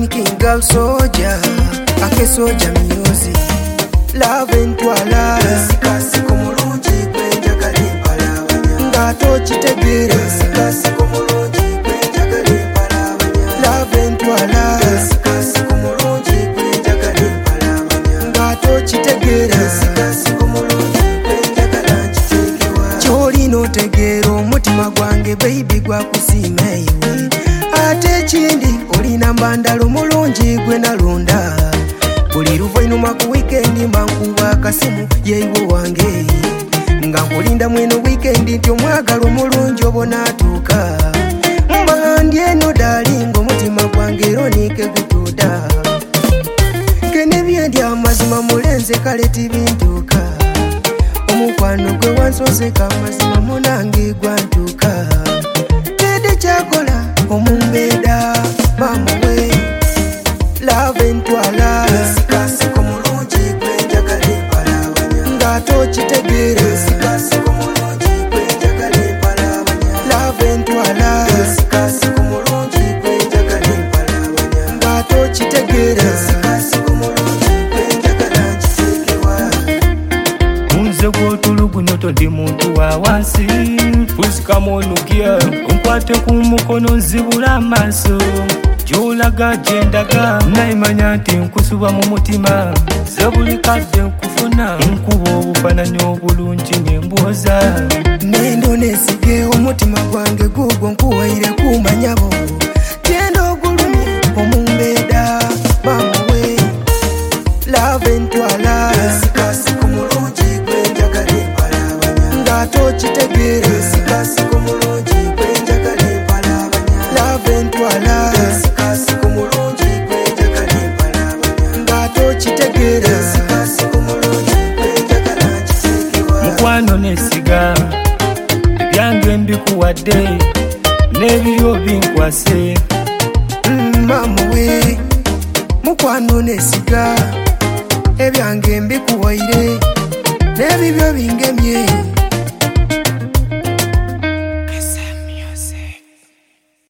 King girl soldier, ake soldier music. Love and twala, kasi kumulungi kwenja kalimpala wanya. Ngato chitegere, kasi kumulungi kwenja kalimpala wanya. Love and twala, kasi kumulungi kwenja kalimpala wanya. Ngato chitegere, kasi kumulungi kwenja kalanchitekewa. Choli no tegero, mutima gwange baby gwa kusime iwe. Ate chindi, olina mbandalo mulungi gwe nalonda. Buli luvainuma ku weekend mbankuba akasimu yeiwo wange. Nga nkulinda mweno weekend nti omwagala omulungi obona atuuka. Mbandi eno dalinga omutima gwange eronike gutuuda. Kene byendi amazima mulenze kale tibintuuka. Omukwano gwe wansozeka amazima munange gwantuuka. Tede kyakola omumbeeda mama we. Love and twala, kasi kumulungi kwenja kalimpala wanya. Ngato chitegere, kasi kumulungi kwenja kalimpala wanya. Love and twala, kasi kumulungi kwenja kalimpala wanya. Ngato chitegere, kasi kumulungi kwenja kalanchitekewa. Unze gwotulugunya todi muntu wa wansi. Push come on ukia, unkwate kumukono nzibula amaso. Jolaga jendaga naimanya nti nkusuba mu mutima. Zabuli kadde nkufuna nkuba obufananyi obulungi nembuoza. Nendo nesige omutima gwange gugwo nkuwaire kumanyabo. Tendo ogulumye omumbeeda mama we. Love and twala, kasi kumulungi kwenja kalimpala wanya. Ngato chitegere, kasi kumulungi kwenja kalimpala wanya. Love and twala, kasi kumulungi kwenja kalimpala wanya. Ngato chitegere, kasi kumulungi kwenja kalanchitekewa. Mukwano nesiga ebyange mbikuwadde n'ebiryo binkwase. Mama we, mukwano nesiga ebyange mbikuwaire n'ebibyo bingemye.